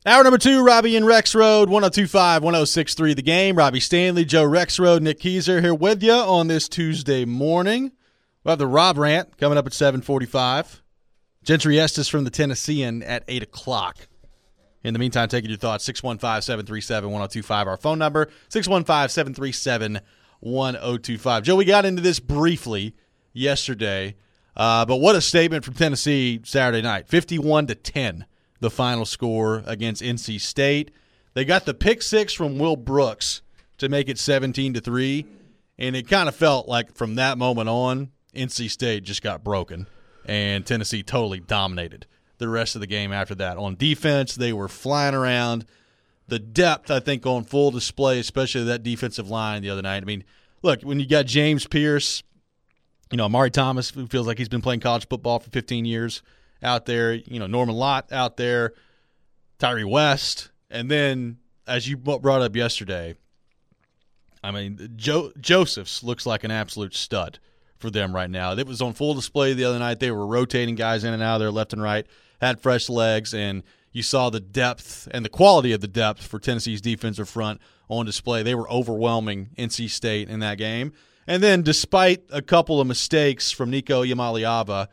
Hour number 2, Robbie and Rexrode, 102.5-106.3 The Game. Robbie Stanley, Joe Rexrode, Nick Keyser here with you on this Tuesday morning. We'll have the Rob Rant coming up at 7:45. Gentry Estes from the Tennessean at 8 o'clock. In the meantime, taking your thoughts, 615-737-1025, our phone number, 615-737-1025. Joe, we got into this briefly yesterday, but what a statement from Tennessee Saturday night, 51-10. The final score against NC State. They got the pick six from Will Brooks to make it 17-3, and it kind of felt like from that moment on, NC State just got broken, and Tennessee totally dominated the rest of the game after that. On defense, they were flying around. The depth, I think, on full display, especially that defensive line the other night. I mean, look, when you got James Pierce, Amari Thomas, who feels like he's been playing college football for 15 years, out there, Norman Lott out there, Tyree West, and then, as you brought up yesterday, I mean, Josephs looks like an absolute stud for them right now. It was on full display the other night. They were rotating guys in and out of there left and right, had fresh legs, and you saw the depth and the quality of the depth for Tennessee's defensive front on display. They were overwhelming NC State in that game. And then despite a couple of mistakes from Nico Iamaleava,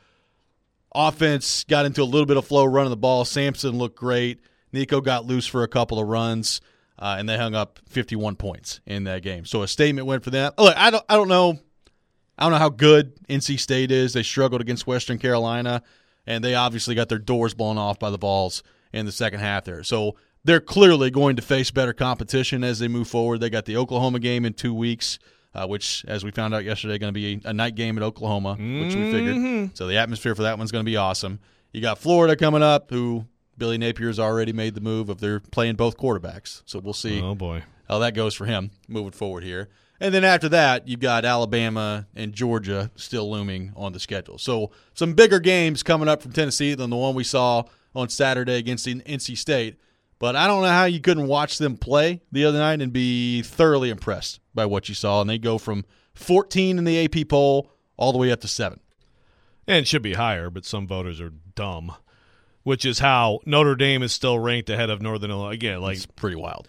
offense got into a little bit of flow running the ball. Sampson looked great. Nico got loose for a couple of runs, and they hung up 51 points in that game. So a statement went for them. Look, I don't know how good NC State is. They struggled against Western Carolina, and they obviously got their doors blown off by the Vols in the second half there. So they're clearly going to face better competition as they move forward. They got the Oklahoma game in 2 weeks. Which, as we found out yesterday, going to be a night game at Oklahoma, which we figured. So the atmosphere for that one's going to be awesome. You got Florida coming up, who Billy Napier's already made the move of they're playing both quarterbacks. So we'll see how that goes for him moving forward here. And then after that, you've got Alabama and Georgia still looming on the schedule. So some bigger games coming up from Tennessee than the one we saw on Saturday against NC State. But I don't know how you couldn't watch them play the other night and be thoroughly impressed by what you saw. And they go from 14 in the AP poll all the way up to 7. And it should be higher, but some voters are dumb, which is how Notre Dame is still ranked ahead of Northern Illinois. Again, it's pretty wild.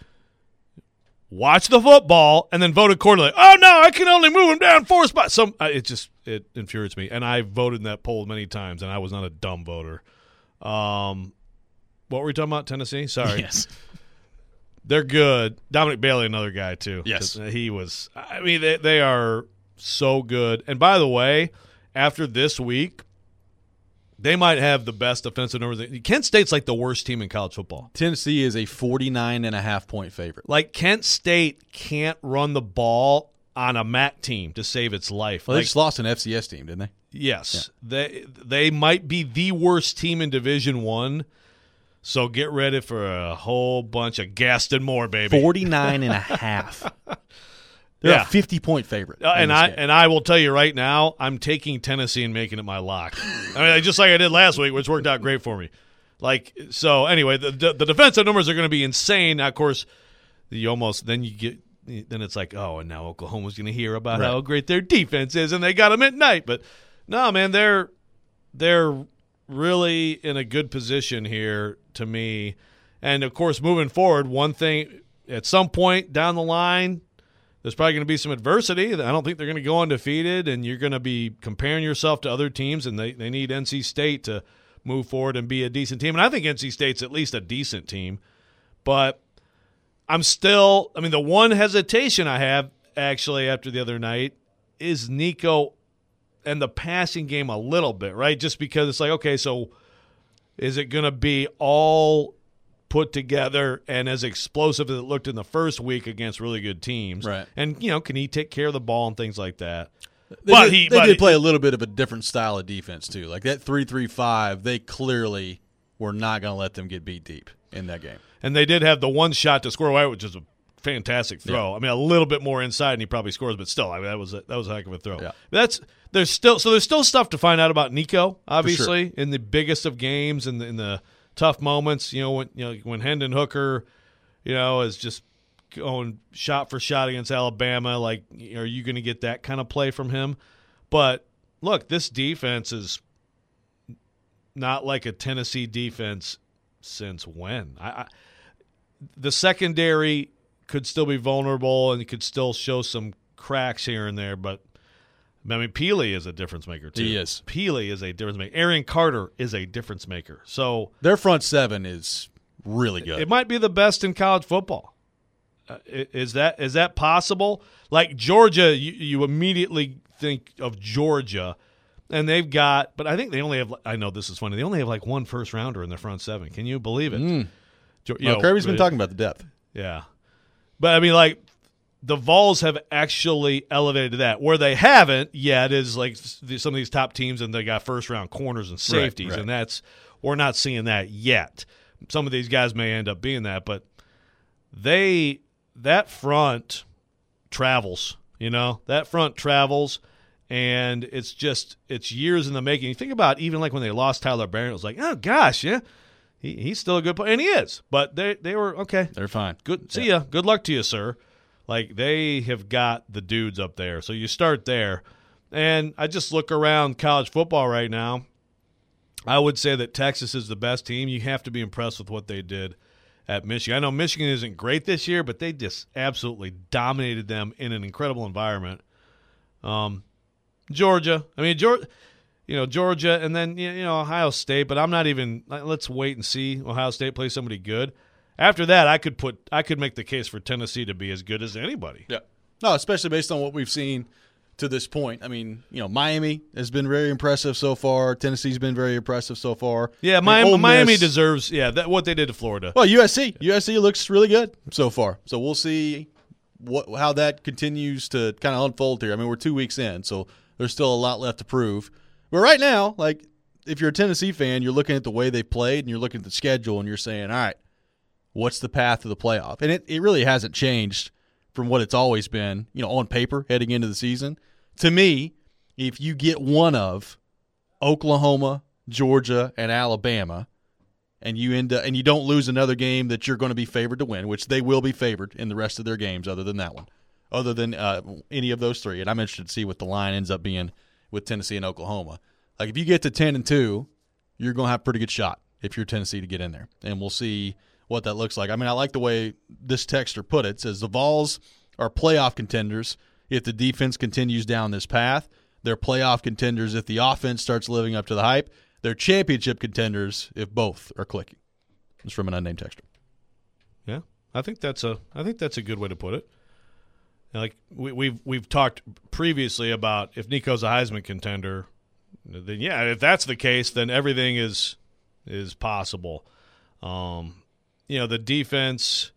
Watch the football and then vote accordingly. Oh, no, I can only move them down 4 spots. It infuriates me. And I voted in that poll many times, and I was not a dumb voter. What were we talking about? Tennessee? Sorry. Yes. They're good. Dominic Bailey, another guy, too. Yes. He was – I mean, they are so good. And by the way, after this week, they might have the best offensive numbers. Kent State's like the worst team in college football. Tennessee is a 49.5-point favorite. Like, Kent State can't run the ball on a MAC team to save its life. Well, they just lost an FCS team, didn't they? Yes. Yeah. They might be the worst team in Division I. So get ready for a whole bunch of Gaston Moore, baby. 49.5. They're a 50-point favorite. And I will tell you right now, I'm taking Tennessee and making it my lock. I mean, just like I did last week, which worked out great for me. So anyway, the defensive numbers are going to be insane. Now, of course, then it's like, oh, and now Oklahoma's going to hear about how great their defense is, and they got them at night. But no, man, they're really in a good position here to me. And, of course, moving forward, one thing at some point down the line, there's probably going to be some adversity. I don't think they're going to go undefeated, and you're going to be comparing yourself to other teams, and they need NC State to move forward and be a decent team. And I think NC State's at least a decent team. But the one hesitation I have actually after the other night is Nico and the passing game a little bit, right? Just because it's like, okay, so is it going to be all put together and as explosive as it looked in the first week against really good teams? Right. And, can he take care of the ball and things like that? They did play a little bit of a different style of defense, too. Like that 3-3-5, they clearly were not going to let them get beat deep in that game. And they did have the one shot to score away, which is a fantastic throw. Yeah. I mean, a little bit more inside, and he probably scores, but still, I mean, that was a heck of a throw. Yeah. There's still stuff to find out about Nico, obviously, in the biggest of games and in the tough moments. When Hendon Hooker, is just going shot for shot against Alabama. Like, are you going to get that kind of play from him? But look, this defense is not like a Tennessee defense since when? The secondary could still be vulnerable and could still show some cracks here and there, but I mean, Peely is a difference maker too. He is. Peely is a difference maker. Arian Carter is a difference maker. So their front seven is really good. It might be the best in college football. Is that possible? Like Georgia, you immediately think of Georgia, and they've got. But I think they only have. I know this is funny. They only have like one first rounder in their front seven. Can you believe it? Kirby's been talking about the depth. Yeah, but I mean, like the Vols have actually elevated to that. Where they haven't yet is like some of these top teams, and they got first round corners and safeties, right. and we're not seeing that yet. Some of these guys may end up being that, but that front travels. That front travels, and it's years in the making. You think about even like when they lost Tyler Barron, it was like, oh gosh, yeah, he's still a good player, and he is. But they were okay. They're fine. Good. See ya. Good luck to you, sir. Like they have got the dudes up there. So you start there, and I just look around college football right now. I would say that Texas is the best team. You have to be impressed with what they did at Michigan. I know Michigan isn't great this year, but they just absolutely dominated them in an incredible environment. Georgia, Georgia, and then Ohio State. But I'm not even. Let's wait and see Ohio State play somebody good. After that, I could make the case for Tennessee to be as good as anybody. Yeah, no, especially based on what we've seen to this point. I mean, Miami has been very impressive so far. Tennessee's been very impressive so far. Yeah, Miami deserves what they did to Florida. Well, USC looks really good so far. So we'll see how that continues to kind of unfold here. I mean, we're 2 weeks in, so there's still a lot left to prove. But right now, like if you're a Tennessee fan, you're looking at the way they played and you're looking at the schedule and you're saying, all right, what's the path to the playoff? And it really hasn't changed from what it's always been, on paper heading into the season. To me, if you get one of Oklahoma, Georgia, and Alabama, and you don't lose another game that you're going to be favored to win, which they will be favored in the rest of their games other than that one, other than any of those three. And I'm interested to see what the line ends up being with Tennessee and Oklahoma. Like if you get to 10-2, you're going to have a pretty good shot if you're Tennessee to get in there. And we'll see what that looks like. I mean, I like the way this texter put it. It says the Vols are playoff contenders if the defense continues down this path. They're playoff contenders if the offense starts living up to the hype. They're championship contenders if both are clicking. It's from an unnamed texter. Yeah, I think that's a good way to put it. Like we've talked previously about if Nico's a Heisman contender, then yeah, if that's the case, then everything is possible. The defense,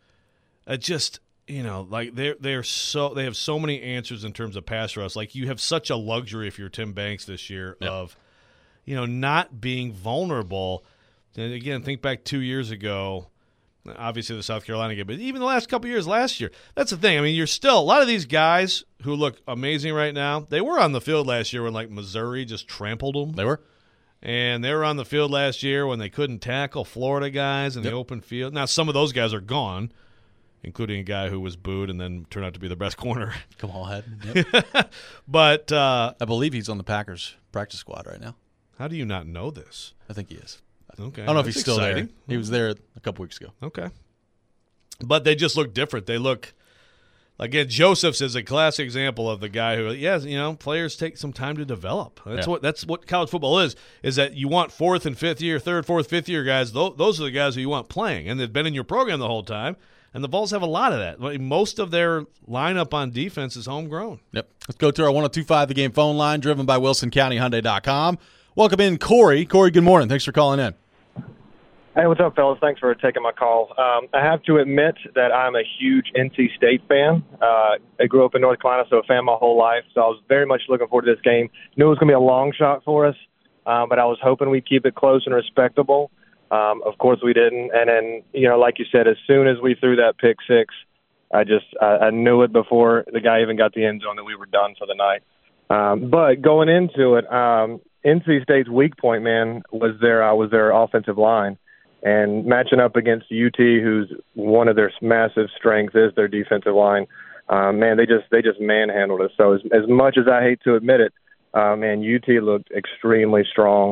like they have so many answers in terms of pass rush. Like you have such a luxury if you're Tim Banks this year of, not being vulnerable. And again, think back 2 years ago, obviously the South Carolina game, but even the last couple of years last year. That's the thing. I mean, you're still a lot of these guys who look amazing right now. They were on the field last year when like Missouri just trampled them. They were. And they were on the field last year when they couldn't tackle Florida guys in the open field. Now, some of those guys are gone, including a guy who was booed and then turned out to be the best corner. Kamal Hadden. Yep. But I believe he's on the Packers practice squad right now. How do you not know this? I think he is. Okay. I don't know if he's still exciting. there. He was there a couple weeks ago. Okay. But they just look different. They look – again, Joseph's is a classic example of the guy who, players take some time to develop. That's what college football is that you want third, fourth, fifth year guys. Those are the guys who you want playing, and they've been in your program the whole time. And the Vols have a lot of that. Most of their lineup on defense is homegrown. Yep. Let's go to our 102.5 The Game phone line, driven by WilsonCountyHyundai.com. Welcome in, Corey. Corey, good morning. Thanks for calling in. Hey, what's up, fellas? Thanks for taking my call. I have to admit that I'm a huge NC State fan. I grew up in North Carolina, so a fan my whole life. So I was very much looking forward to this game. Knew it was going to be a long shot for us, but I was hoping we'd keep it close and respectable. Of course, we didn't. And then, like you said, as soon as we threw that pick six, I knew it before the guy even got the end zone that we were done for the night. But going into it, NC State's weak point, man, was their offensive line. And matching up against UT, who's one of their massive strengths is their defensive line, man, they just manhandled us. So as much as I hate to admit it, man, UT looked extremely strong.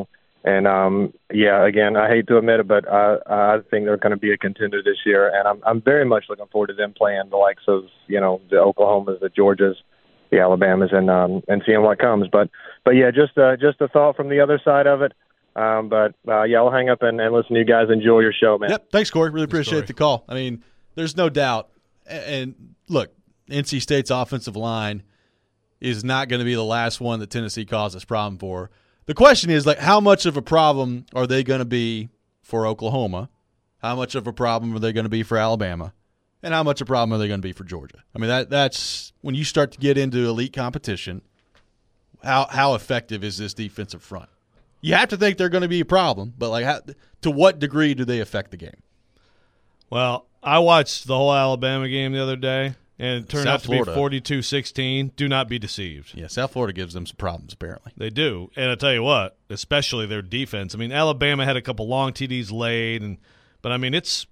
yeah, again, I hate to admit it, but I think they're going to be a contender this year, and I'm very much looking forward to them playing the likes of the Oklahomas, the Georgias, the Alabamas, and seeing what comes. But yeah, just a thought from the other side of it. Yeah, I'll hang up and listen to you guys. Enjoy your show, man. Yep, thanks, Corey. Really appreciate the call. I mean, there's no doubt. And look, NC State's offensive line is not going to be the last one that Tennessee causes problem for. The question is, like, how much of a problem are they going to be for Oklahoma? How much of a problem are they going to be for Alabama? And how much of a problem are they going to be for Georgia? I mean, that's when you start to get into elite competition, how effective is this defensive front? You have to think they're going to be a problem, but to what degree do they affect the game? Well, I watched the whole Alabama game the other day, and it turned out to be 42-16. Do not be deceived. Yeah, South Florida gives them some problems, apparently. They do. And I'll tell you what, especially their defense. I mean, Alabama had a couple long TDs laid, but, I mean, it's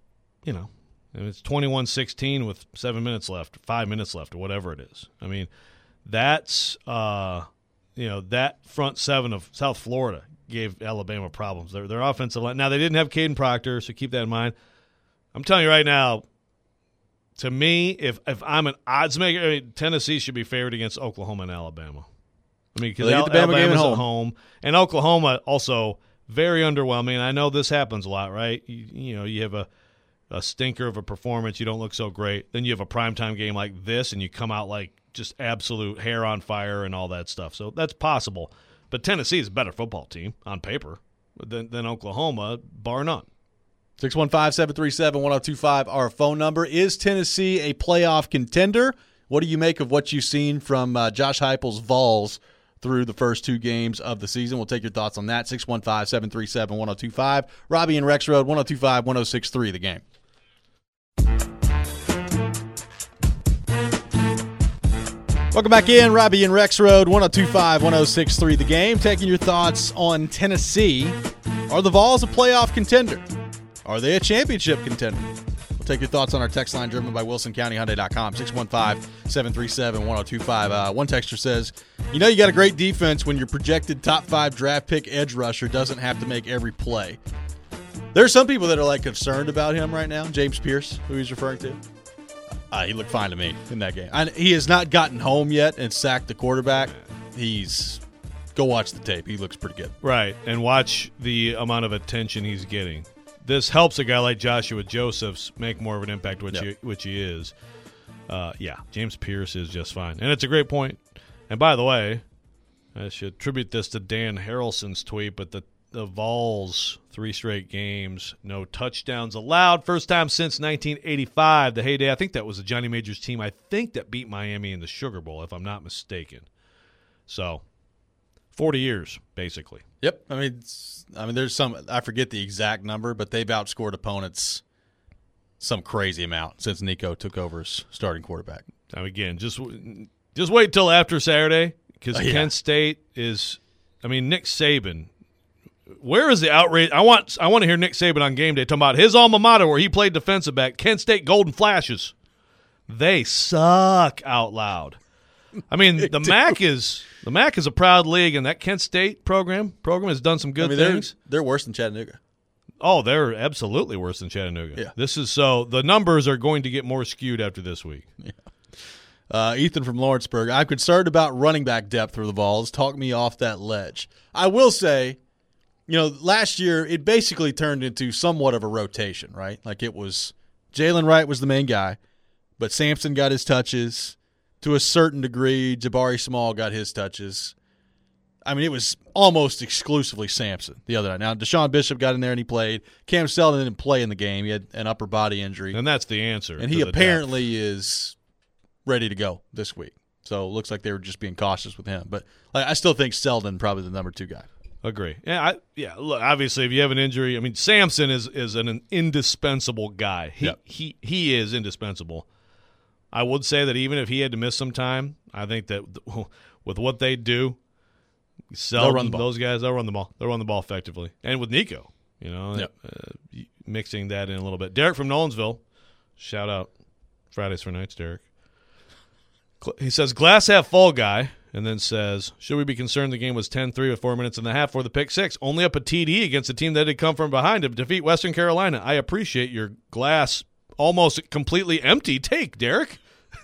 21-16 with 7 minutes left, 5 minutes left, or whatever it is. I mean, that's that front seven of South Florida gave Alabama problems. Their offensive line. Now, they didn't have Caden Proctor, so keep that in mind. I'm telling you right now, to me, if I'm an odds maker, Tennessee should be favored against Oklahoma and Alabama. I mean, because Alabama's at home, and Oklahoma also very underwhelming. I know this happens a lot, right? You have a stinker of a performance, you don't look so great. Then you have a primetime game like this, and you come out like just absolute hair on fire and all that stuff. So that's possible. But Tennessee is a better football team on paper than Oklahoma, bar none. 615-737-1025, our phone number. Is Tennessee a playoff contender? What do you make of what you've seen from Josh Heupel's Vols through the first two games of the season? We'll take your thoughts on that. 615-737-1025. Robbie and Rex Road, 1025-1063, the game. Welcome back in. Robbie and Rex Road, 1025-1063, the game. Taking your thoughts on Tennessee. Are the Vols a playoff contender? Are they a championship contender? We'll take your thoughts on our text line driven by WilsonCountyHyundai.com, 615-737-1025. One texter says, you got a great defense when your projected top 5 draft pick edge rusher doesn't have to make every play. There are some people that are concerned about him right now. James Pierce, who he's referring to. He looked fine to me in that game. He has not gotten home yet and sacked the quarterback. Go watch the tape. He looks pretty good. Right, and watch the amount of attention he's getting. This helps a guy like Joshua Josephs make more of an impact, which he is. James Pierce is just fine. And it's a great point. And by the way, I should attribute this to Dan Harrelson's tweet, but the Vols, 3 straight games, no touchdowns allowed. First time since 1985, the heyday. I think that was the Johnny Majors team, I think, that beat Miami in the Sugar Bowl, if I'm not mistaken. So, 40 years, basically. Yep. I mean, there's some – I forget the exact number, but they've outscored opponents some crazy amount since Nico took over as starting quarterback. Now, again, just wait till after Saturday because Kent State is – Nick Saban – where is the outrage? I want to hear Nick Saban on game day talking about his alma mater where he played defensive back, Kent State Golden Flashes. They suck out loud. I mean, the MAC is a proud league, and that Kent State program has done some good things. They're worse than Chattanooga. Oh, they're absolutely worse than Chattanooga. Yeah. The numbers are going to get more skewed after this week. Yeah. Ethan from Lawrenceburg, I'm concerned about running back depth for the Vols. Talk me off that ledge. I will say, last year it basically turned into somewhat of a rotation, right? Like it was Jalen Wright was the main guy, but Sampson got his touches. To a certain degree, Jabari Small got his touches. I mean, it was almost exclusively Sampson the other night. Now, Deshaun Bishop got in there and he played. Cam Selden didn't play in the game. He had an upper body injury. And that's the answer. And he apparently is ready to go this week. So it looks like they were just being cautious with him. But I still think Selden probably the number 2 guy. Agree. Look, obviously, if you have an injury, Sampson is an indispensable guy. He is indispensable. I would say that even if he had to miss some time, I think that with what they do, they'll run the ball. Those guys, they'll run the ball. They'll run the ball effectively. And with Nico, mixing that in a little bit. Derek from Nolensville, shout out Fridays for Nights, Derek. He says, glass half full guy. and then says, should we be concerned the game was 10-3 with 4 minutes in the half for the pick six? Only up a TD against a team that had come from behind to defeat Western Carolina. I appreciate your glass almost completely empty take, Derek.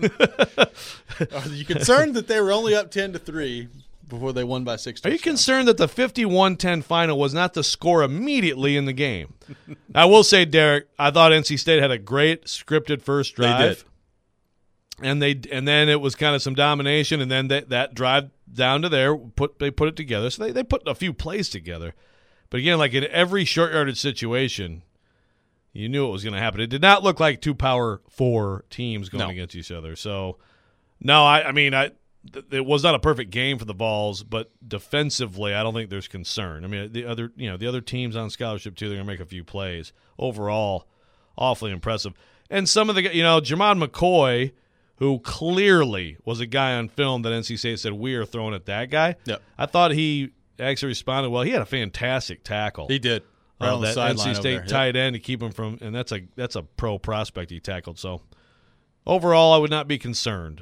Are you concerned that they were only up 10-3 before they won by 6 touchdowns? Are you concerned that the 51-10 final was not the score immediately in the game? I will say, Derek, I thought NC State had a great scripted first drive. They did. And then it was kind of some domination, and then that drive down to there, they put it together. So they put a few plays together. But again, like in every short yardage situation, you knew it was going to happen. It did not look like two Power 4 teams going against each other. So, no, it was not a perfect game for the Vols, but defensively, I don't think there's concern. I mean, the other teams on scholarship too, they're going to make a few plays. Overall, awfully impressive. And some of the, Jermon McCoy, who clearly was a guy on film that NC State said, we are throwing at that guy. Yep. I thought he actually responded well. He had a fantastic tackle. He did. Right on the that sideline NC State over there. tight end to keep him from, and that's a pro prospect he tackled. So overall, I would not be concerned,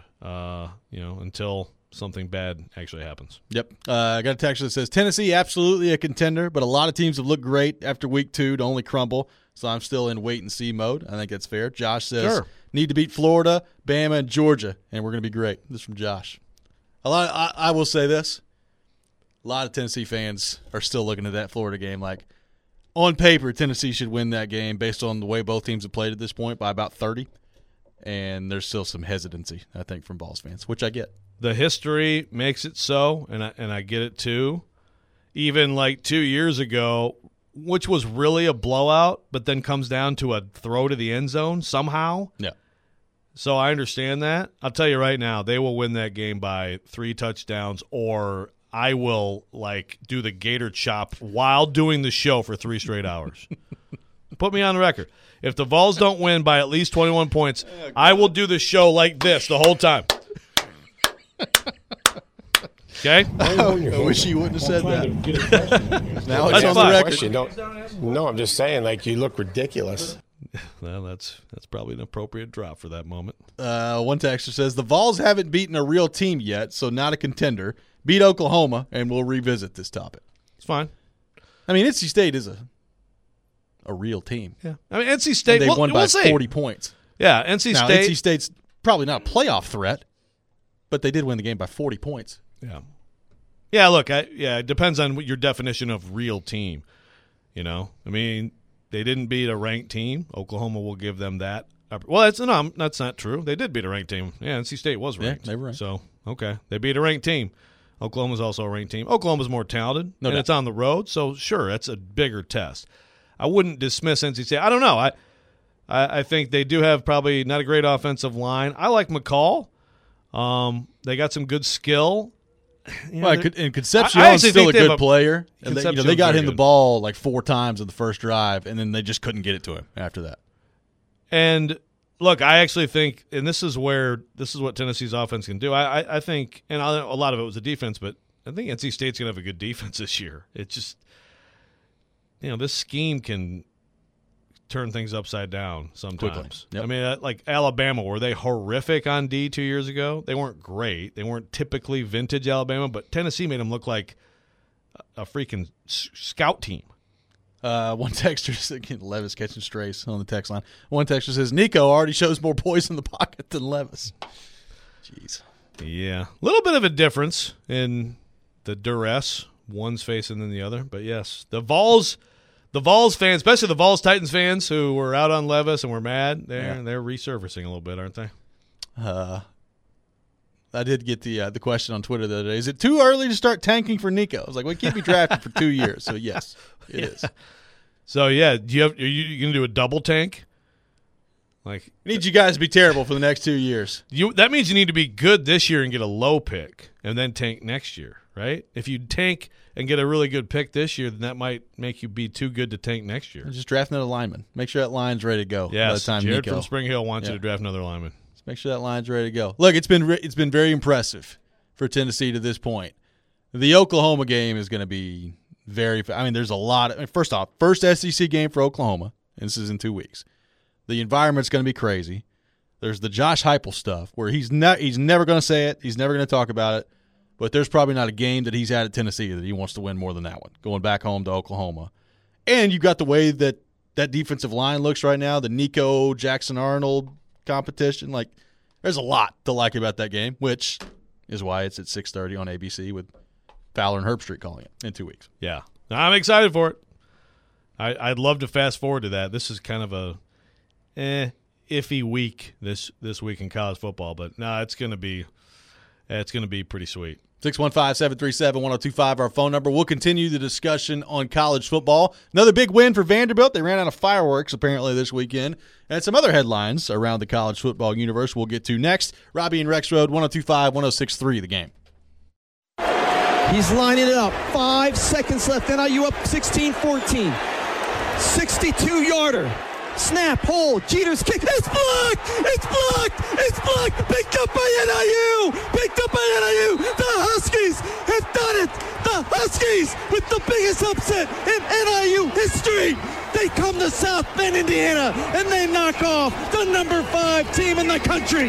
until something bad actually happens. Yep. I got a text that says, Tennessee, absolutely a contender, but a lot of teams have looked great after week 2 to only crumble, so I'm still in wait-and-see mode. I think that's fair. Josh says, Sure. Need to beat Florida, Bama, and Georgia, and we're going to be great. This is from Josh. I will say this. A lot of Tennessee fans are still looking at that Florida game like, on paper, Tennessee should win that game based on the way both teams have played at this point by about 30, and there's still some hesitancy, I think, from Vols fans, which I get. The history makes it so, and I get it too. Even like 2 years ago, which was really a blowout, but then comes down to a throw to the end zone somehow. Yeah. So I understand that. I'll tell you right now, they will win that game by 3 touchdowns, or I will do the gator chop while doing the show for 3 straight hours. Put me on the record. If the Vols don't win by at least 21 points, I will do the show like this the whole time. Okay? I wish you wouldn't have said that. Now it's That's on the fine. record. No, I'm just saying, you look ridiculous. Well, that's probably an appropriate drop for that moment. One texter says, the Vols haven't beaten a real team yet, so not a contender. Beat Oklahoma, and we'll revisit this topic. It's fine. I mean, NC State is a real team. Yeah. I mean, NC State, They won by we'll see. 40 points. Yeah, NC Now, State. NC State's probably not a playoff threat, but they did win the game by 40 points. Yeah. Yeah, look, it depends on what your definition of real team. I mean, they didn't beat a ranked team. Oklahoma will give them that. Well, that's not true. They did beat a ranked team. Yeah, NC State was ranked. Yeah, they were ranked. So, okay. They beat a ranked team. Oklahoma's also a ranked team. Oklahoma's more talented, No and doubt. it's on the road, so sure, that's a bigger test. I wouldn't dismiss NC State. I don't know. I think they do have probably not a great offensive line. I like McCall. They got some good skill. And Concepcion's I actually still a think they have good player. And Concepcion's they got very him the good. ball 4 times in the first drive, and then they just couldn't get it to him after that. And look, I actually think, and this is what Tennessee's offense can do. I think, and a lot of it was the defense, but I think NC State's going to have a good defense this year. It just, this scheme can turn things upside down sometimes. Yep. I mean, like Alabama, were they horrific on D 2 years ago? They weren't great. They weren't typically vintage Alabama, but Tennessee made them look like a freaking scout team. One texter, again, Levis catching strays on the text line. One texter says, Nico already shows more poise in the pocket than Levis. Jeez. Yeah. A little bit of a difference in the duress, one's facing than the other. But, yes, the Vols fans, especially the Vols Titans fans who were out on Levis and were mad, they're resurfacing a little bit, aren't they? I did get the question on Twitter the other day. Is it too early to start tanking for Nico? I was like, we can't be drafted for 2 years. So, yes, it is. So, yeah, are you going to do a double tank? I Need you guys to be terrible for the next 2 years. that means you need to be good this year and get a low pick and then tank next year, right? If you tank and get a really good pick this year, then that might make you be too good to tank next year. Just draft another lineman. Make sure that line's ready to go by the Yes, time Jared Nico. from Spring Hill wants you to draft another lineman. Just make sure that line's ready to go. Look, it's been very impressive for Tennessee to this point. The Oklahoma game is going to be there's a lot. First off, first SEC game for Oklahoma, and this is in 2 weeks. The environment's going to be crazy. There's the Josh Heupel stuff where he's never going to say it. He's never going to talk about it. but there's probably not a game that he's had at Tennessee that he wants to win more than that one, going back home to Oklahoma. And you got the way that defensive line looks right now, the Nico Jackson-Arnold competition. Like, there's a lot to like about that game, which is why it's at 6:30 on ABC with Fowler and Herbstreit calling it in 2 weeks. Yeah. I'm excited for it. I'd love to fast forward to that. This is kind of a iffy week this week in college football, but no, it's going to be pretty sweet. 615-737-1025, our phone number. We'll continue the discussion on college football. Another big win for Vanderbilt. They ran out of fireworks apparently this weekend. And some other headlines around the college football universe we'll get to next. Robbie and Rexroad, 102.5-106.3 The Game. He's lining it up. 5 seconds left. NIU up 16-14. 62-yarder. Snap, hold, Jeter's kick. It's blocked! It's blocked! It's blocked! Picked up by NIU! Picked up by NIU! The Huskies have done it! The Huskies with the biggest upset in NIU history! They come to South Bend, Indiana, and they knock off the number 5 team in the country.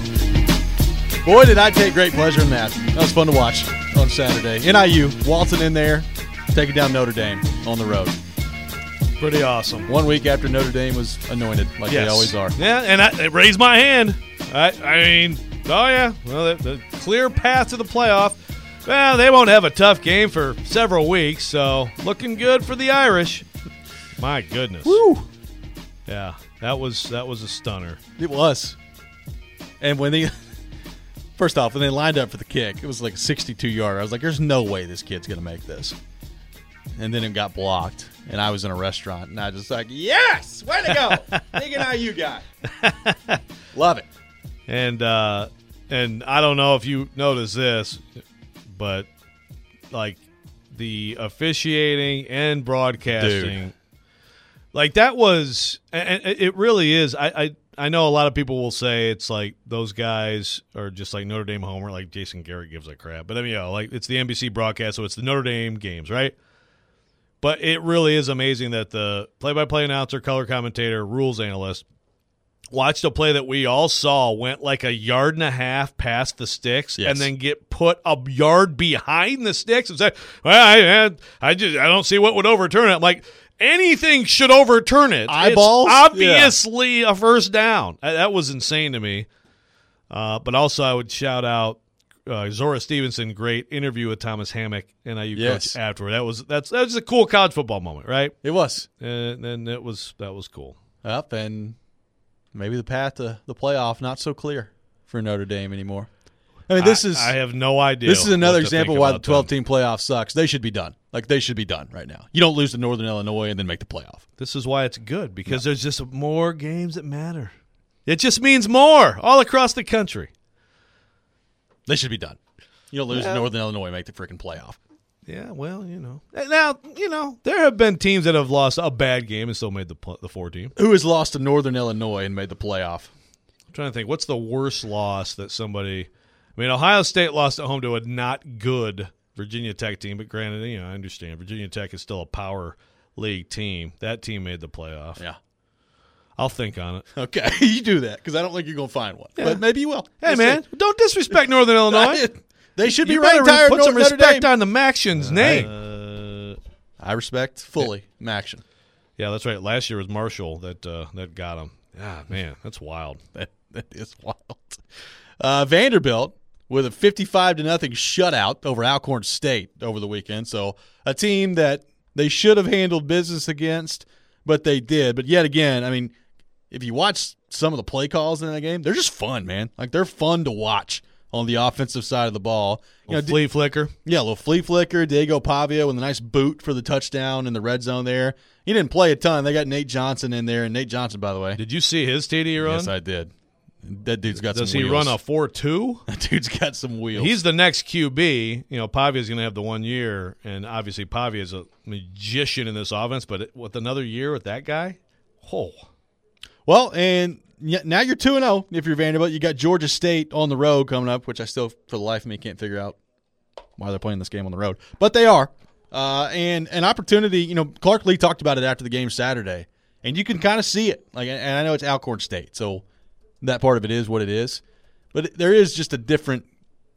Boy, did I take great pleasure in that. That was fun to watch on Saturday. NIU waltzing in there, taking down Notre Dame on the road. Pretty awesome. 1 week after Notre Dame was anointed, like they always are. Yeah, and I raised my hand. I mean, oh yeah, well, the clear path to the playoff. Well, they won't have a tough game for several weeks, so looking good for the Irish. My goodness. Woo! Yeah, that was a stunner. It was. And when they first off, when they lined up for the kick, it was like a 62-yarder. I was like, there's no way this kid's going to make this. And then it got blocked, and I was in a restaurant, and I was just like, yes! Way to go! Big NIU guy. Love it. And I don't know if you noticed this, but like the officiating and broadcasting, Dude. like that was, and it really is. I know a lot of people will say it's like those guys are just like Notre Dame homer, like Jason Garrett gives a crap. But I mean, like it's the NBC broadcast, so it's the Notre Dame games, right? But it really is amazing that the play-by-play announcer, color commentator, rules analyst watched a play that we all saw went like 1.5 yards past the sticks, yes, and then get put a yard behind the sticks and say, well, I don't see what would overturn it. I'm like, anything should overturn it. Eyeballs? It's obviously a first down. That was insane to me. But also I would shout out Zora Stevenson, great interview with Thomas Hammock, NIU coach afterward. That was a cool college football moment, right? It was. And that was cool. Up, and maybe the path to the playoff not so clear for Notre Dame anymore. I mean, I have no idea. This is another example why the 12-team playoff sucks. They should be done. Like, they should be done right now. You don't lose to Northern Illinois and then make the playoff. This is why it's good, because there's just more games that matter. It just means more all across the country. They should be done. You don't lose to Northern Illinois and make the freaking playoff. Yeah, well, Now, there have been teams that have lost a bad game and still made the 4 team. Who has lost to Northern Illinois and made the playoff? I'm trying to think. What's the worst loss that somebody – I mean, Ohio State lost at home to a not good Virginia Tech team, but granted, I understand. Virginia Tech is still a power league team. That team made the playoff. Yeah. I'll think on it. Okay, you do that, because I don't think you're going to find one. Yeah. But maybe you will. Hey, man, don't disrespect Northern Illinois. They should be ranked higher. Put some respect on the Maction's name. I respect fully Maction. Yeah, that's right. Last year was Marshall that got him. Ah, man, that's wild. That is wild. Vanderbilt with a 55-0 shutout over Alcorn State over the weekend. So a team that they should have handled business against, but they did. But yet again, I mean, if you watch some of the play calls in that game, they're just fun, man. Like, they're fun to watch on the offensive side of the ball. Flea flicker. Yeah, a little flea flicker. Diego Pavia with a nice boot for the touchdown in the red zone there. He didn't play a ton. They got Nate Johnson in there. And Nate Johnson, by the way. Did you see his TD run? Yes, I did. That dude's got some wheels. Does he run a 4.2? That dude's got some wheels. He's the next QB. Pavia's going to have the 1 year, and obviously Pavia is a magician in this offense, but with another year with that guy, Well, and now you're 2-0 if you're Vanderbilt. You got Georgia State on the road coming up, which I still, for the life of me, can't figure out why they're playing this game on the road. But they are. And an opportunity, Clark Lee talked about it after the game Saturday, and you can kind of see it. And I know it's Alcorn State, so that part of it is what it is. But there is just a different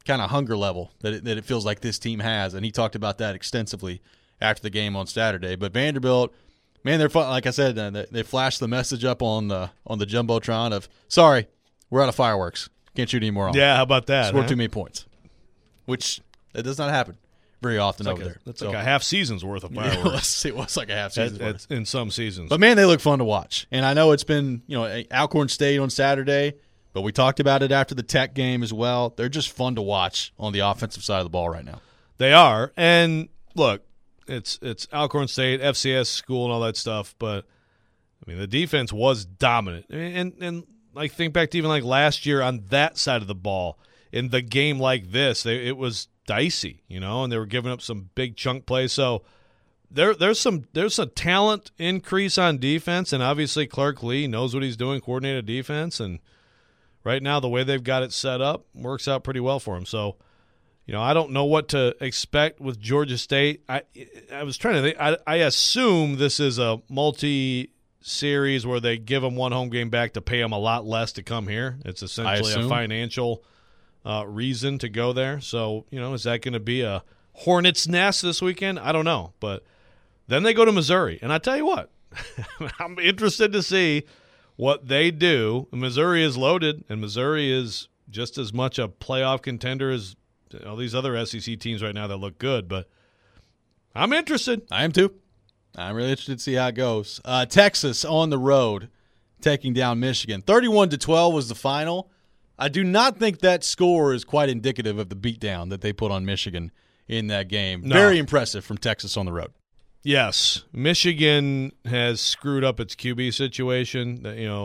kind of hunger level that it feels like this team has, and he talked about that extensively after the game on Saturday. But Vanderbilt, man, they're fun. Like I said, they flashed the message up on the Jumbotron of, sorry, we're out of fireworks. Can't shoot any more on. Yeah, how about that? Scored too many points, which that does not happen very often over there. That's like a half season's worth of fireworks. It was like a half season worth. In some seasons. But, man, they look fun to watch. And I know it's been, Alcorn State on Saturday, but we talked about it after the Tech game as well. They're just fun to watch on the offensive side of the ball right now. They are. And, look, it's Alcorn State, FCS school and all that stuff, but, I mean, the defense was dominant. And like, think back to even like last year on that side of the ball. In the game like this, it was dicey, and they were giving up some big chunk plays. So there's a talent increase on defense, and obviously Clark Lee knows what he's doing, coordinated defense, and right now the way they've got it set up works out pretty well for him. So, I don't know what to expect with Georgia State. I was trying to think. I assume this is a multi-series where they give them one home game back to pay them a lot less to come here. It's essentially a financial reason to go there. So, is that going to be a hornet's nest this weekend? I don't know. But then they go to Missouri. And I tell you what, I'm interested to see what they do. Missouri is loaded, and Missouri is just as much a playoff contender as all these other SEC teams right now that look good. But I'm interested. I am too. I'm really interested to see how it goes. Texas on the road taking down Michigan. 31-12 was the final. I do not think that score is quite indicative of the beatdown that they put on Michigan in that game. No. Very impressive from Texas on the road. Yes. Michigan has screwed up its QB situation.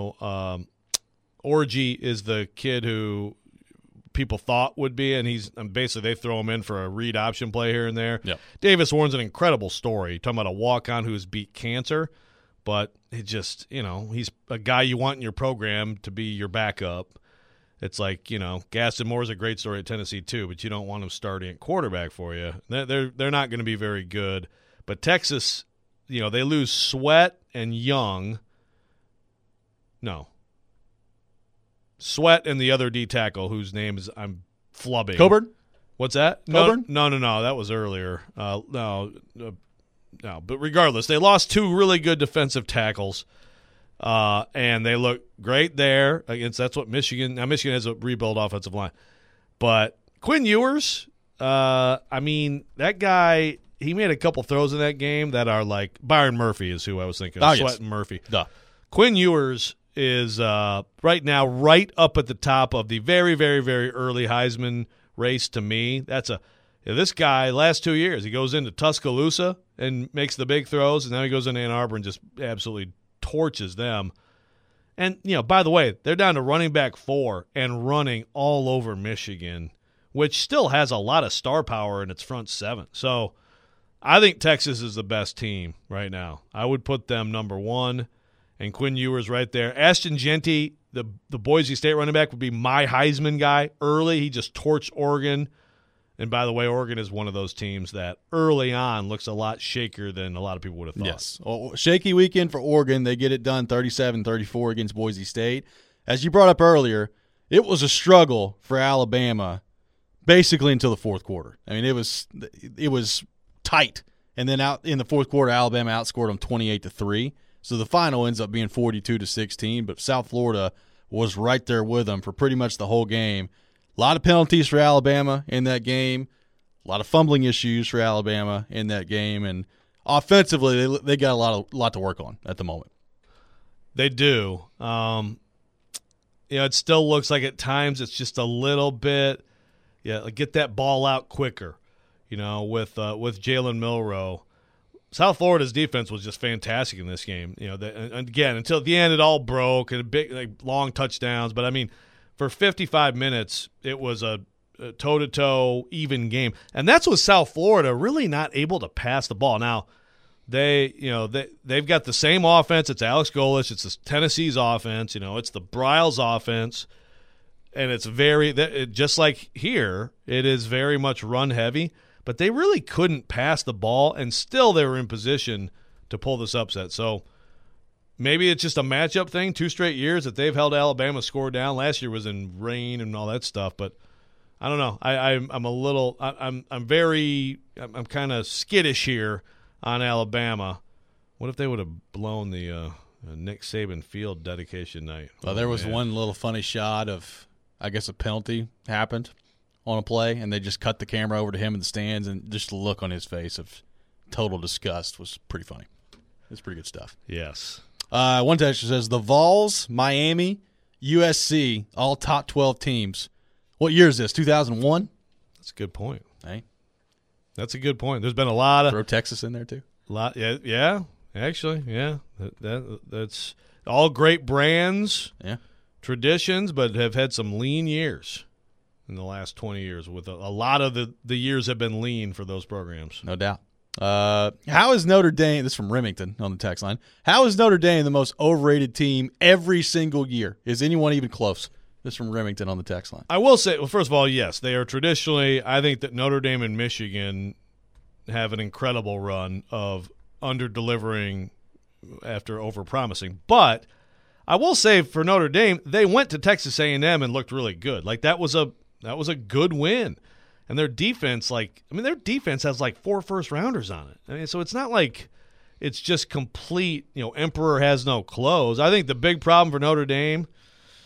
Orgy is the kid who people thought would be, and basically they throw him in for a read option play here and there. Yep. Davis Warren's an incredible story. Talking about a walk-on who's beat cancer, but it just, he's a guy you want in your program to be your backup. It's like, Gaston Moore's a great story at Tennessee too, but you don't want him starting at quarterback for you. They're not going to be very good. But Texas, they lose Sweat and Young. No. Sweat and the other D tackle whose name is I'm flubbing. Coburn? What's that? Coburn? No. That was earlier. No. But regardless, they lost two really good defensive tackles. And they look great there against. That's what Michigan. Now Michigan has a rebuild offensive line, but Quinn Ewers. That guy. He made a couple throws in that game that are like Byron Murphy is who I was thinking. Oh, Sweat and Murphy. Duh. Quinn Ewers is right now right up at the top of the very, very, very early Heisman race. To me, this guy. Last 2 years, he goes into Tuscaloosa and makes the big throws, and now he goes into Ann Arbor and just absolutely torches them. And, by the way, they're down to running back 4 and running all over Michigan, which still has a lot of star power in its front 7. So I think Texas is the best team right now. I would put them number 1, and Quinn Ewers right there. Ashton Jeanty, the Boise State running back, would be my Heisman guy early. He just torched Oregon. And by the way, Oregon is one of those teams that early on looks a lot shakier than a lot of people would have thought. Yes. Well, shaky weekend for Oregon. They get it done 37-34 against Boise State. As you brought up earlier, it was a struggle for Alabama basically until the fourth quarter. I mean, it was tight. And then out in the fourth quarter, Alabama outscored them 28-3. So the final ends up being 42-16, but South Florida was right there with them for pretty much the whole game. A lot of penalties for Alabama in that game. A lot of fumbling issues for Alabama in that game. And offensively, they got a lot to work on at the moment. They do. It still looks like at times it's just a little bit, get that ball out quicker, with Jalen Milroe. South Florida's defense was just fantastic in this game. Again, until the end, it all broke and big, long touchdowns. But, for 55 minutes, it was a toe-to-toe, even game. And that's with South Florida really not able to pass the ball. Now, they've got the same offense. It's Alex Golesh. It's Tennessee's offense. It's the Briles offense. And it's just like here, it is very much run-heavy. But they really couldn't pass the ball, and still they were in position to pull this upset. So maybe it's just a matchup thing, 2 straight years that they've held Alabama score down. Last year was in rain and all that stuff. But I don't know. I'm a little. I'm kind of skittish here on Alabama. What if they would have blown the Nick Saban Field dedication night? Well, there was one little funny shot of, I guess, a penalty happened on a play, and they just cut the camera over to him in the stands, and just the look on his face of total disgust was pretty funny. It's pretty good stuff. Yes. One texter says, the Vols, Miami, USC, all top 12 teams. What year is this, 2001? That's a good point. Hey, that's a good point. There's been a lot of – throw Texas in there too. Yeah, actually, yeah. That's all great brands, traditions, but have had some lean years in the last 20 years. With a lot of the years have been lean for those programs. No doubt. How is Notre Dame – this is from Remington on the text line. How is Notre Dame the most overrated team every single year? Is anyone even close? This is from Remington on the text line. I will say, well, first of all, yes, they are traditionally – I think that Notre Dame and Michigan have an incredible run of under-delivering after over-promising. But I will say for Notre Dame, they went to Texas A&M and looked really good. Like that was a good win. And their defense, their defense has like 4 first-rounders on it. I mean, so it's not like it's just complete, emperor has no clothes. I think the big problem for Notre Dame –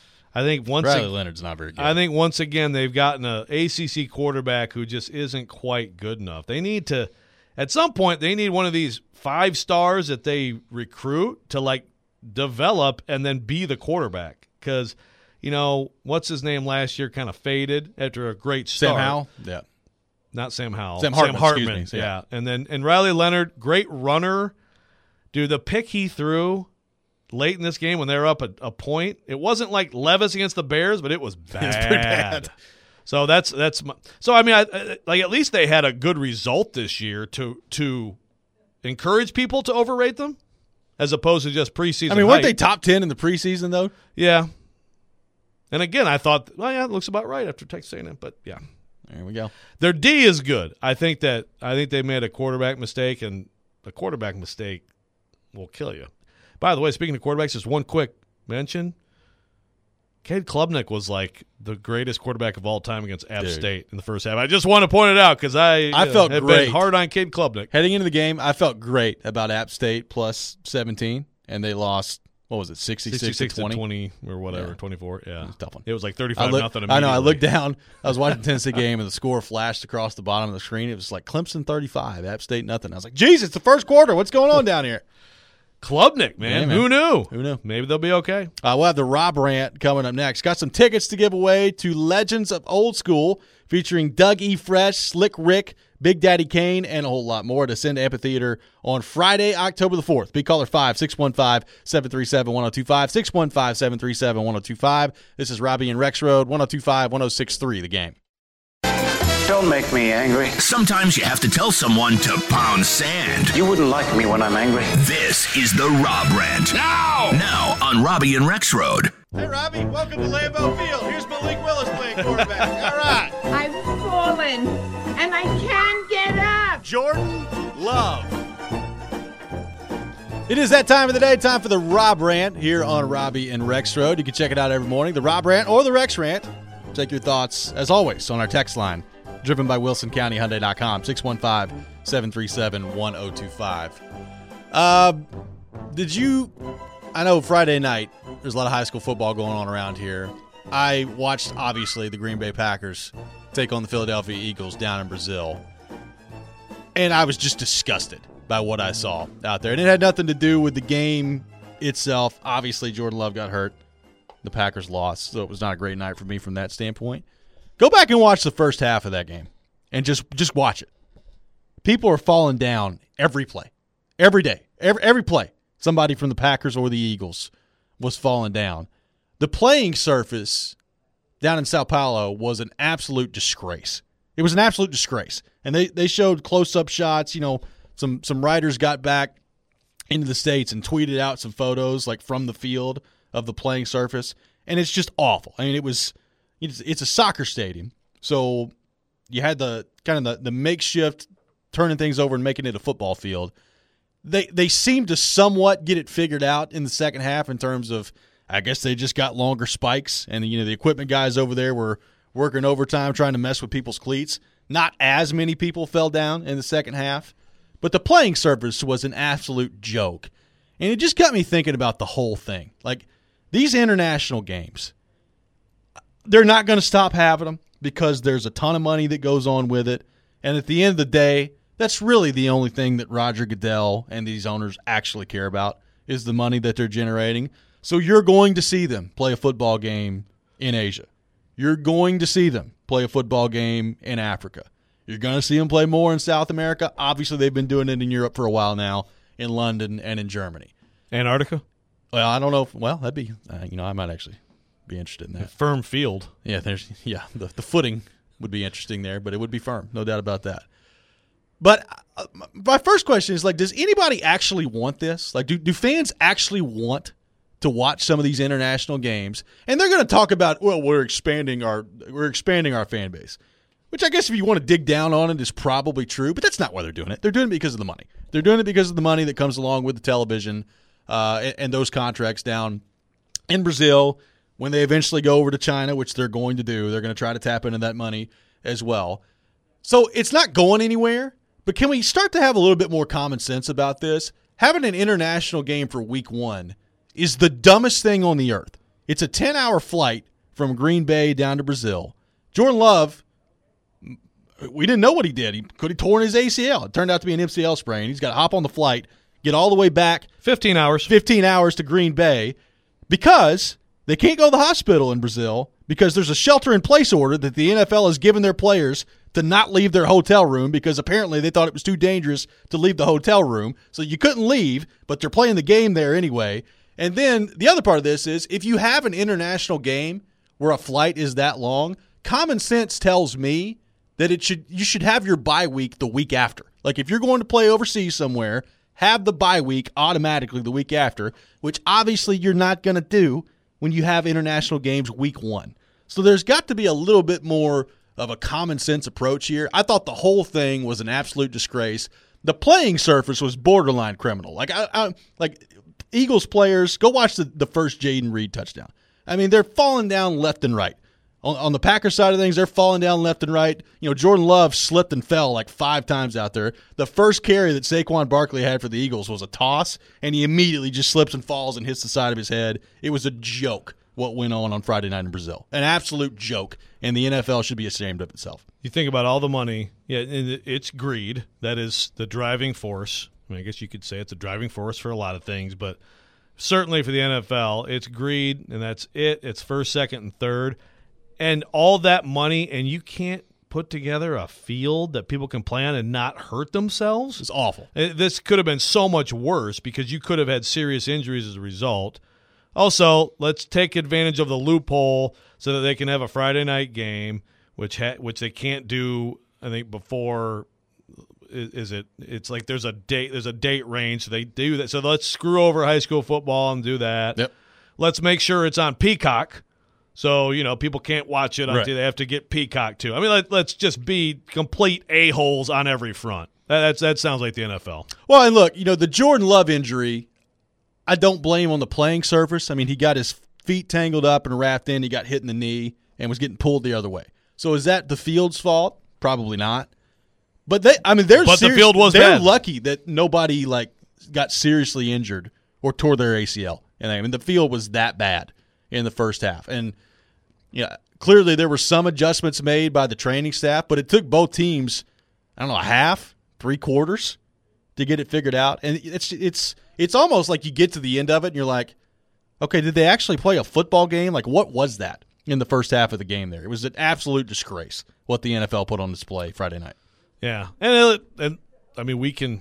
Riley Leonard's not very good. I think once again they've gotten an ACC quarterback who just isn't quite good enough. They need to, at some point, they need one of these 5 stars that they recruit to develop and then be the quarterback. Because, what's his name last year kind of faded after a great start. Sam Howell? Yeah. Not Sam Howell. Sam Hartman. Excuse me. Yeah. And Riley Leonard, great runner. Dude, the pick he threw late in this game when they were up a point, it wasn't like Levis against the Bears, but it was bad. It was pretty bad. So that's so I mean, at least they had a good result this year to encourage people to overrate them, as opposed to just preseason. I mean, weren't they top 10 in the preseason though? Yeah. And again, I thought, it looks about right after Texas A&M, but yeah, there we go. Their D is good. I think they made a quarterback mistake, and a quarterback mistake will kill you. By the way, speaking of quarterbacks, just one quick mention. Cade Klubnik was like the greatest quarterback of all time against App State in the first half. I just want to point it out because I felt have great. been hard on Cade Klubnik. Heading into the game, I felt great about App State plus 17, and they lost, what was it, 66 to 20 or whatever, 24. Yeah. It was a tough one. It was like 35-0. I know. I looked down. I was watching the Tennessee game, and the score flashed across the bottom of the screen. It was like Clemson 35, App State nothing. I was like, geez, it's the first quarter. What's going on down here? Klubnik, man. Yeah, man. Who knew? Who knew? Maybe they'll be okay. We'll have the Rob Rant coming up next. Got some tickets to give away to Legends of Old School featuring Doug E. Fresh, Slick Rick, Big Daddy Kane, and a whole lot more to send to Amphitheater on Friday, October the 4th. Big caller 5-615-737-1025, 615-737-1025. This is Robbie and Rex Road, 102.5-106.3, The Game. Don't make me angry. Sometimes you have to tell someone to pound sand. You wouldn't like me when I'm angry. This is the Rob Rant. Now on Robbie and Rex Road. Hey, Robbie, welcome to Lambeau Field. Here's Malik Willis playing quarterback. All right. I've fallen, and I can't get up. Jordan Love. It is that time of the day, time for the Rob Rant here on Robbie and Rex Road. You can check it out every morning, the Rob Rant or the Rex Rant. Take your thoughts, as always, on our text line, driven by WilsonCountyHyundai.com, 615-737-1025. I know Friday night, there's a lot of high school football going on around here. I watched, obviously, the Green Bay Packers take on the Philadelphia Eagles down in Brazil. And I was just disgusted by what I saw out there. And it had nothing to do with the game itself. Obviously, Jordan Love got hurt. The Packers lost, so it was not a great night for me from that standpoint. Go back and watch the first half of that game and just watch it. People are falling down every play, every day, every play. Somebody from the Packers or the Eagles was falling down. The playing surface down in Sao Paulo was an absolute disgrace. It was an absolute disgrace. And they showed close-up shots. Some writers got back into the States and tweeted out some photos from the field of the playing surface, and it's just awful. I mean, it's a soccer stadium, so you had the kind of the makeshift turning things over and making it a football field. They seemed to somewhat get it figured out in the second half in terms of, I guess they just got longer spikes, and the equipment guys over there were working overtime, trying to mess with people's cleats. Not as many people fell down in the second half, but the playing surface was an absolute joke. And it just got me thinking about the whole thing. Like, these international games, they're not going to stop having them because there's a ton of money that goes on with it. And at the end of the day, that's really the only thing that Roger Goodell and these owners actually care about is the money that they're generating. So you're going to see them play a football game in Asia. You're going to see them play a football game in Africa. You're going to see them play more in South America. Obviously, they've been doing it in Europe for a while now, in London and in Germany. Antarctica? Well, I don't know. That'd be, I might actually be interested in that. Firm field. Yeah, the footing would be interesting there, but it would be firm, no doubt about that. But my first question is, like, does anybody actually want this? Like, do fans actually want to watch some of these international games? And they're going to talk about, well, we're expanding our fan base, which I guess if you want to dig down on it is probably true, but that's not why they're doing it. They're doing it because of the money. They're doing it because of the money that comes along with the television and those contracts down in Brazil. When they eventually go over to China, which they're going to do, they're going to try to tap into that money as well. So it's not going anywhere. But can we start to have a little bit more common sense about this? Having an international game for week 1 is the dumbest thing on the earth. It's a 10-hour flight from Green Bay down to Brazil. Jordan Love, we didn't know what he did. He could have torn his ACL. It turned out to be an MCL sprain. He's got to hop on the flight, get all the way back. 15 hours to Green Bay because they can't go to the hospital in Brazil because there's a shelter-in-place order that the NFL has given their players to not leave their hotel room because apparently they thought it was too dangerous to leave the hotel room. So you couldn't leave, but they're playing the game there anyway. And then the other part of this is if you have an international game where a flight is that long, common sense tells me that you should have your bye week the week after. Like if you're going to play overseas somewhere, have the bye week automatically the week after, which obviously you're not going to do when you have international games week 1. So there's got to be a little bit more of a common sense approach here. I thought the whole thing was an absolute disgrace. The playing surface was borderline criminal. Like Eagles players, go watch the first Jaden Reed touchdown. I mean, they're falling down left and right. On the Packers side of things, they're falling down left and right. You know, Jordan Love slipped and fell like 5 times out there. The first carry that Saquon Barkley had for the Eagles was a toss, and he immediately just slips and falls and hits the side of his head. It was a joke what went on Friday night in Brazil. An absolute joke, and the NFL should be ashamed of itself. You think about all the money. Yeah, it's greed. That is the driving force. I mean, I guess you could say it's a driving force for a lot of things, but certainly for the NFL, it's greed, and that's it. It's first, second, and third. And all that money, and you can't put together a field that people can play on and not hurt themselves? It's awful. This could have been so much worse because you could have had serious injuries as a result. Also, let's take advantage of the loophole so that they can have a Friday night game, which they can't do, I think, before it's like there's a date range, so they do that. So let's screw over high school football and do that. Yep. Let's make sure it's on Peacock. So, people can't watch it until right. They have to get Peacock too. I mean, let's just be complete a-holes on every front. That sounds like the NFL. Well, and look, the Jordan Love injury, I don't blame on the playing surface. I mean, he got his feet tangled up and wrapped in. He got hit in the knee and was getting pulled the other way. So is that the field's fault? Probably not. But the field was bad. Lucky that nobody got seriously injured or tore their ACL. And I mean, the field was that bad in the first half. And clearly there were some adjustments made by the training staff, but it took both teams, I don't know, a half, 3/4 to get it figured out. And it's almost like you get to the end of it and you're like, okay, did they actually play a football game? Like, what was that in the first half of the game there? It was an absolute disgrace what the NFL put on display Friday night. Yeah. And I mean, we can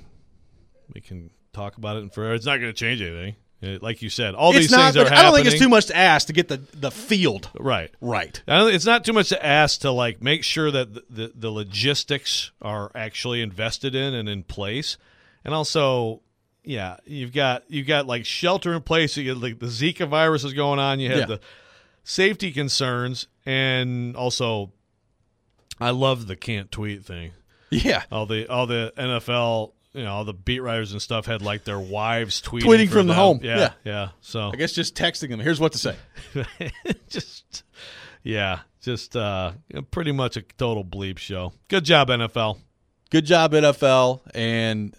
talk about it and forever. It's not going to change anything. Like you said, all these things are happening. I don't think it's too much to ask to get the field right. Right. It's not too much to ask to make sure that the logistics are actually invested in and in place, and also, yeah, you've got shelter in place. You get the Zika virus is going on. You have the safety concerns, and also, I love the can't tweet thing. Yeah, all the NFL. All the beat writers and stuff had their wives tweeting from the home. Yeah. So I guess just texting them. Here's what to say. Yeah, just pretty much a total bleep show. Good job, NFL. Good job, NFL. And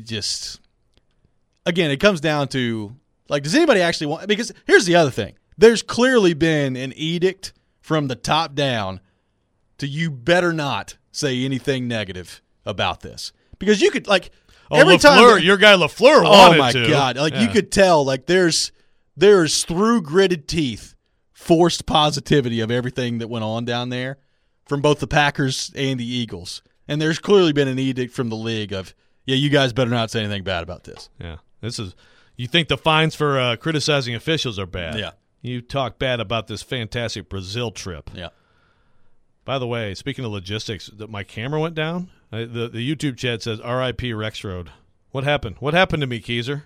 it comes down to, like, does anybody actually want – because here's the other thing. There's clearly been an edict from the top down to you better not say anything negative about this. Because you could, like, every LaFleur, time – your guy LaFleur wanted to. Oh, my God. Like, you could tell, like, there's through gritted teeth forced positivity of everything that went on down there from both the Packers and the Eagles. And there's clearly been an edict from the league of, yeah, you guys better not say anything bad about this. Yeah. You think the fines for criticizing officials are bad. Yeah. You talk bad about this fantastic Brazil trip. Yeah. By the way, speaking of logistics, my camera went down. The YouTube chat says R.I.P. Rexroad. What happened? What happened to me, Keezer?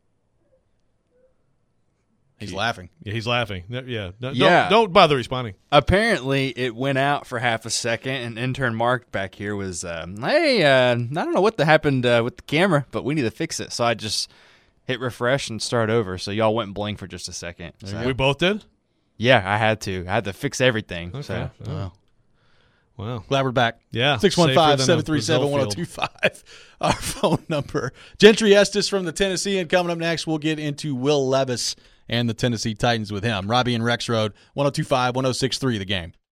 He's laughing. Yeah, he's laughing. Yeah. Don't bother responding. Apparently, it went out for half a second, and intern Mark back here was, I don't know what happened with the camera, but we need to fix it. So I just hit refresh and start over. So y'all went blank for just a second. So. We both did? Yeah, I had to. I had to fix everything. Okay. So. Oh. Wow. Glad we're back. Yeah. 615-737-1025. Our phone number. Gentry Estes from the Tennessee, and coming up next, we'll get into Will Levis and the Tennessee Titans with him. Robbie and Rex Road, 102.5, 106.3 The Game.